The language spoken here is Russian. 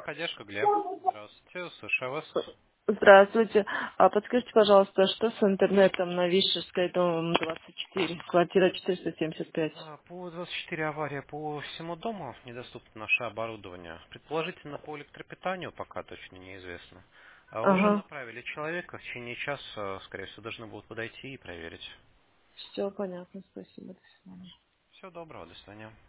Техподдержка, Глеб. Здравствуйте, слушаю вас. Здравствуйте. А подскажите, пожалуйста, что с интернетом на Вишерской, дом 24, квартира 475? По 24 авария по всему дому недоступно наше оборудование. Предположительно, по электропитанию пока точно неизвестно. Уже Ага, направили человека, в течение часа, скорее всего, должны будут подойти и проверить. все понятно, спасибо, до свидания. Всего доброго, до свидания.